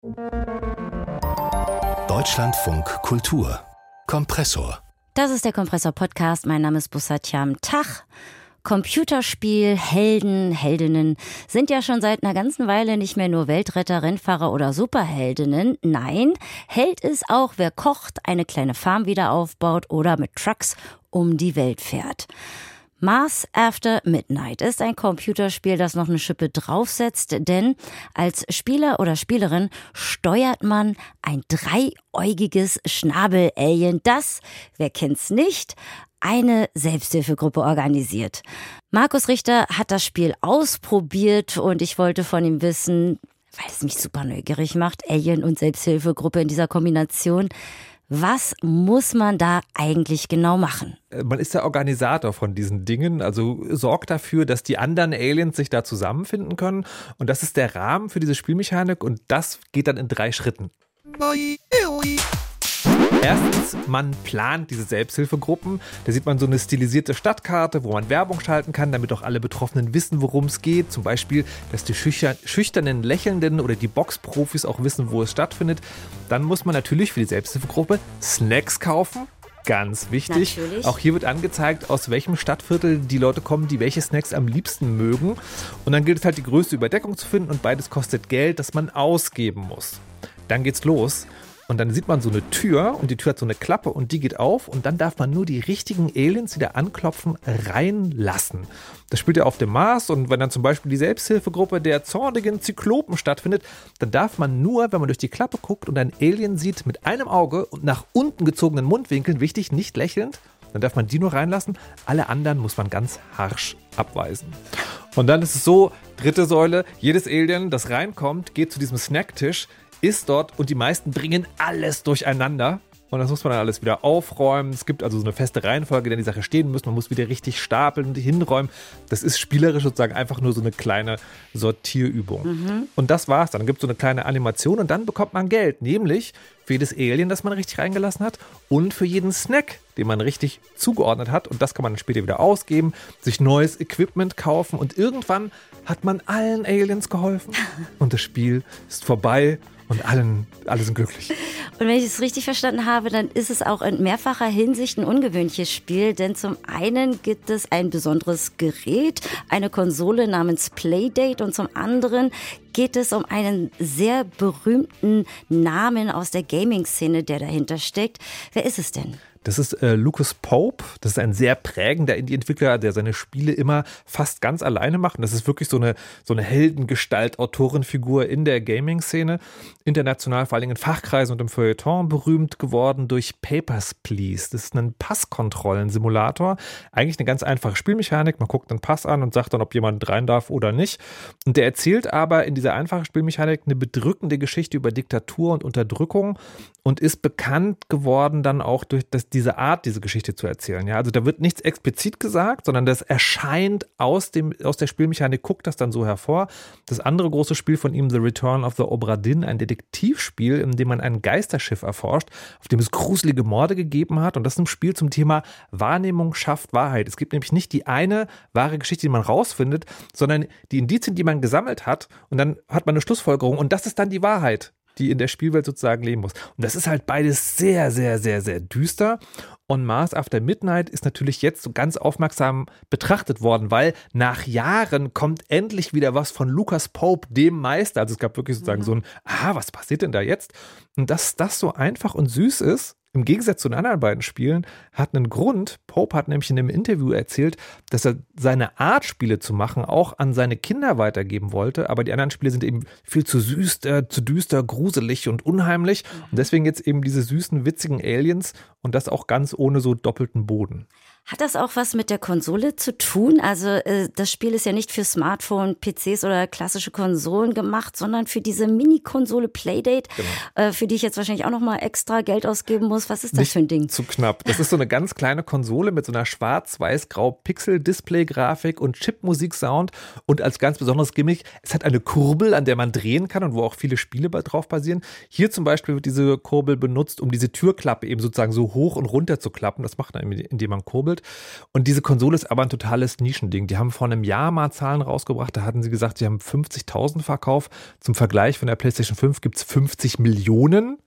Deutschlandfunk Kultur Kompressor. Das ist der Kompressor-Podcast. Mein Name ist Bussatjam. Tag. Computerspiel, Helden, Heldinnen sind ja schon seit einer ganzen Weile nicht mehr nur Weltretter, Rennfahrer oder Superheldinnen. Nein, Held ist auch, wer kocht, eine kleine Farm wieder aufbaut oder mit Trucks um die Welt fährt. Mars After Midnight ist ein Computerspiel, das noch eine Schippe draufsetzt, denn als Spieler oder Spielerin steuert man ein dreiäugiges Schnabel-Alien, das, wer kennt's nicht, eine Selbsthilfegruppe organisiert. Markus Richter hat das Spiel ausprobiert und ich wollte von ihm wissen, weil es mich super neugierig macht, Alien und Selbsthilfegruppe in dieser Kombination. Was muss man da eigentlich genau machen? Man ist der Organisator von diesen Dingen, also sorgt dafür, dass die anderen Aliens sich da zusammenfinden können. Und das ist der Rahmen für diese Spielmechanik und das geht dann in 3 Schritten. Erstens, man plant diese Selbsthilfegruppen. Da sieht man so eine stilisierte Stadtkarte, wo man Werbung schalten kann, damit auch alle Betroffenen wissen, worum es geht. Zum Beispiel, dass die schüchternen Lächelnden oder die Boxprofis auch wissen, wo es stattfindet. Dann muss man natürlich für die Selbsthilfegruppe Snacks kaufen. Ganz wichtig. Natürlich. Auch hier wird angezeigt, aus welchem Stadtviertel die Leute kommen, die welche Snacks am liebsten mögen. Und dann gilt es halt, die größte Überdeckung zu finden und beides kostet Geld, das man ausgeben muss. Dann geht's los. Und dann sieht man so eine Tür und die Tür hat so eine Klappe und die geht auf und dann darf man nur die richtigen Aliens, die da anklopfen, reinlassen. Das spielt ja auf dem Mars und wenn dann zum Beispiel die Selbsthilfegruppe der zornigen Zyklopen stattfindet, dann darf man nur, wenn man durch die Klappe guckt und ein Alien sieht mit einem Auge und nach unten gezogenen Mundwinkeln, wichtig, nicht lächelnd, dann darf man die nur reinlassen. Alle anderen muss man ganz harsch abweisen. Und dann ist es so, 3. Säule, jedes Alien, das reinkommt, geht zu diesem Snacktisch, ist dort und die meisten bringen alles durcheinander. Und das muss man dann alles wieder aufräumen. Es gibt also so eine feste Reihenfolge, in der die Sache stehen muss. Man muss wieder richtig stapeln und hinräumen. Das ist spielerisch sozusagen einfach nur so eine kleine Sortierübung. Und das war's dann. Dann gibt es so eine kleine Animation und dann bekommt man Geld. Nämlich für jedes Alien, das man richtig reingelassen hat und für jeden Snack, den man richtig zugeordnet hat. Und das kann man dann später wieder ausgeben, sich neues Equipment kaufen und irgendwann hat man allen Aliens geholfen und das Spiel ist vorbei. Und alle sind glücklich. Und wenn ich es richtig verstanden habe, dann ist es auch in mehrfacher Hinsicht ein ungewöhnliches Spiel, denn zum einen gibt es ein besonderes Gerät, eine Konsole namens Playdate und zum anderen geht es um einen sehr berühmten Namen aus der Gaming-Szene, der dahinter steckt. Wer ist es denn? Das ist Lucas Pope. Das ist ein sehr prägender Indie-Entwickler, der seine Spiele immer fast ganz alleine macht. Und das ist wirklich so eine Heldengestalt, Autorenfigur in der Gaming-Szene. International vor allem in Fachkreisen und im Feuilleton berühmt geworden durch Papers, Please. Das ist ein Passkontrollen-Simulator. Eigentlich eine ganz einfache Spielmechanik. Man guckt einen Pass an und sagt dann, ob jemand rein darf oder nicht. Und der erzählt aber in dieser einfachen Spielmechanik eine bedrückende Geschichte über Diktatur und Unterdrückung und ist bekannt geworden dann auch durch diese Art, diese Geschichte zu erzählen. Ja, also da wird nichts explizit gesagt, sondern das erscheint aus der Spielmechanik, guckt das dann so hervor. Das andere große Spiel von ihm, The Return of the Obra Dinn, ein Detektivspiel, in dem man ein Geisterschiff erforscht, auf dem es gruselige Morde gegeben hat. Und das ist ein Spiel zum Thema Wahrnehmung schafft Wahrheit. Es gibt nämlich nicht die eine wahre Geschichte, die man rausfindet, sondern die Indizien, die man gesammelt hat. Und dann hat man eine Schlussfolgerung und das ist dann die Wahrheit, die in der Spielwelt sozusagen leben muss. Und das ist halt beides sehr, sehr, sehr, sehr düster. Und Mars After Midnight ist natürlich jetzt so ganz aufmerksam betrachtet worden, weil nach Jahren kommt endlich wieder was von Lucas Pope, dem Meister. Also es gab wirklich sozusagen so ein, was passiert denn da jetzt? Und dass das so einfach und süß ist, im Gegensatz zu den anderen beiden Spielen, hat einen Grund. Pope hat nämlich in einem Interview erzählt, dass er seine Art, Spiele zu machen, auch an seine Kinder weitergeben wollte. Aber die anderen Spiele sind eben viel zu süß, zu düster, gruselig und unheimlich. Und deswegen jetzt eben diese süßen, witzigen Aliens und das auch ganz ohne so doppelten Boden. Hat das auch was mit der Konsole zu tun? Also das Spiel ist ja nicht für Smartphone, PCs oder klassische Konsolen gemacht, sondern für diese Mini-Konsole Playdate, genau. Für die ich jetzt wahrscheinlich auch nochmal extra Geld ausgeben muss. Was ist das nicht für ein Ding? Zu knapp. Das ist so eine ganz kleine Konsole mit so einer schwarz-weiß-grau-Pixel-Display-Grafik und Chip-Musik-Sound und als ganz besonderes Gimmick, es hat eine Kurbel, an der man drehen kann und wo auch viele Spiele drauf basieren. Hier zum Beispiel wird diese Kurbel benutzt, um diese Türklappe eben sozusagen so hoch und runter zu klappen. Das macht man, indem man kurbelt. geholt. Und diese Konsole ist aber ein totales Nischending. Die haben vor einem Jahr mal Zahlen rausgebracht, da hatten sie gesagt, sie haben 50.000 Verkauf. Zum Vergleich von der PlayStation 5 gibt es 50 Millionen.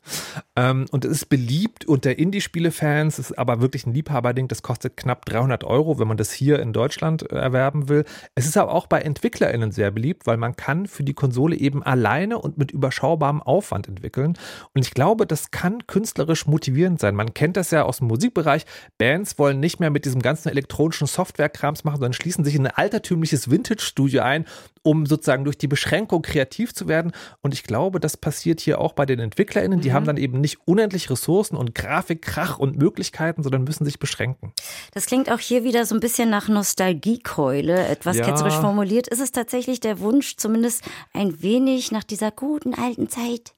Und es ist beliebt unter Indie-Spiele-Fans, ist aber wirklich ein Liebhaberding. Das kostet knapp 300 €, wenn man das hier in Deutschland erwerben will. Es ist aber auch bei EntwicklerInnen sehr beliebt, weil man kann für die Konsole eben alleine und mit überschaubarem Aufwand entwickeln. Und ich glaube, das kann künstlerisch motivierend sein. Man kennt das ja aus dem Musikbereich. Bands wollen nicht mehr mit diesem ganzen elektronischen Software-Krams machen, sondern schließen sich in ein altertümliches Vintage-Studio ein, um sozusagen durch die Beschränkung kreativ zu werden. Und ich glaube, das passiert hier auch bei den EntwicklerInnen. Die haben dann eben nicht unendlich Ressourcen und Grafik, Krach und Möglichkeiten, sondern müssen sich beschränken. Das klingt auch hier wieder so ein bisschen nach Nostalgiekeule, etwas ketzerisch formuliert. Ist es tatsächlich der Wunsch, zumindest ein wenig nach dieser guten alten Zeit?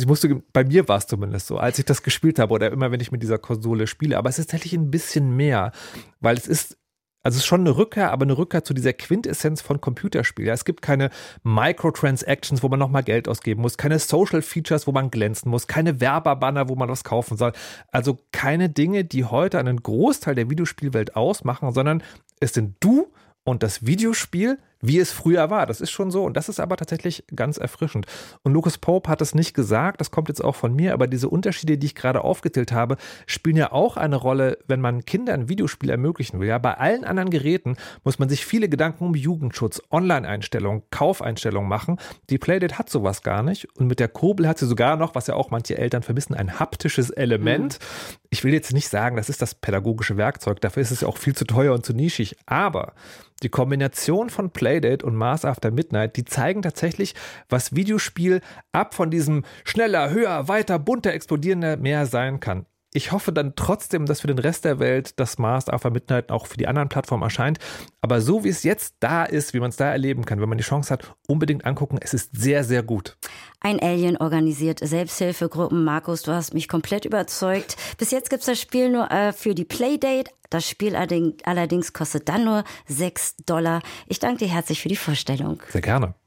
Bei mir war es zumindest so, als ich das gespielt habe oder immer, wenn ich mit dieser Konsole spiele. Aber es ist tatsächlich ein bisschen mehr, weil es ist schon eine Rückkehr, aber eine Rückkehr zu dieser Quintessenz von Computerspielen. Ja, es gibt keine Microtransactions, wo man nochmal Geld ausgeben muss, keine Social Features, wo man glänzen muss, keine Werbebanner, wo man was kaufen soll. Also keine Dinge, die heute einen Großteil der Videospielwelt ausmachen, sondern es sind du und das Videospiel, wie es früher war. Das ist schon so und das ist aber tatsächlich ganz erfrischend. Und Lucas Pope hat es nicht gesagt, das kommt jetzt auch von mir, aber diese Unterschiede, die ich gerade aufgezählt habe, spielen ja auch eine Rolle, wenn man Kindern ein Videospiel ermöglichen will. Ja, bei allen anderen Geräten muss man sich viele Gedanken um Jugendschutz, Online-Einstellungen, Kaufeinstellungen machen. Die Playdate hat sowas gar nicht und mit der Kurbel hat sie sogar noch, was ja auch manche Eltern vermissen, ein haptisches Element. Ich will jetzt nicht sagen, das ist das pädagogische Werkzeug, dafür ist es ja auch viel zu teuer und zu nischig, aber die Kombination von Playdate und Mars After Midnight, die zeigen tatsächlich, was Videospiel ab von diesem schneller, höher, weiter, bunter, explodierender mehr sein kann. Ich hoffe dann trotzdem, dass für den Rest der Welt das Mars After Midnight auch für die anderen Plattformen erscheint. Aber so wie es jetzt da ist, wie man es da erleben kann, wenn man die Chance hat, unbedingt angucken. Es ist sehr, sehr gut. Ein Alien organisiert Selbsthilfegruppen. Markus, du hast mich komplett überzeugt. Bis jetzt gibt es das Spiel nur für die Playdate. Das Spiel allerdings kostet dann nur $6. Ich danke dir herzlich für die Vorstellung. Sehr gerne.